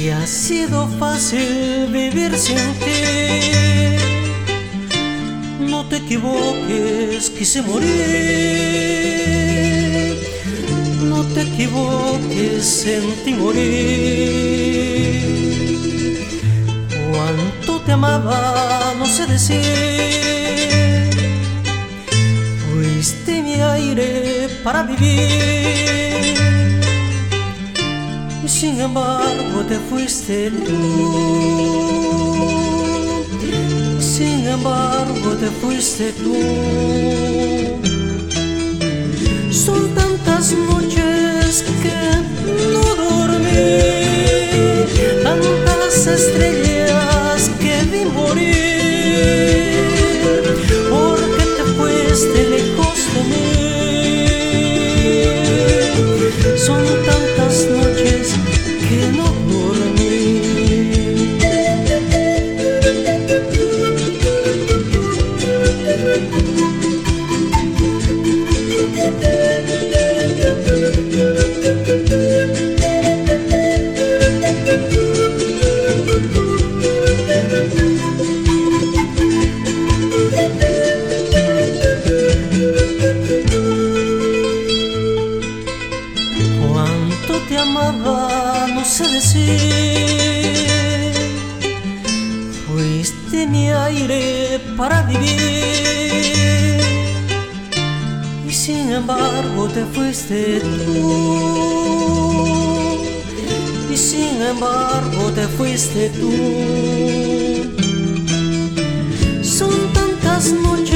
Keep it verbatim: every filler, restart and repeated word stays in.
que ha sido fácil vivir sin ti. No te equivoques, quise morir. No te equivoques, sentí morir. Cuánto te amaba, no sé decir. Fuiste mi aire para vivir. Y sin embargo te fuiste tú. Y sin embargo te fuiste tú. Son tantas noches que no dormí, tantas estrellas que vi morir, porque te fuiste lejos de mí. Son tantas noches que no dormí. Cuánto te amaba, no sé decir. Fuiste mi aire para vivir. Y sin embargo te fuiste tú. Y sin embargo te fuiste tú. Son tantas noches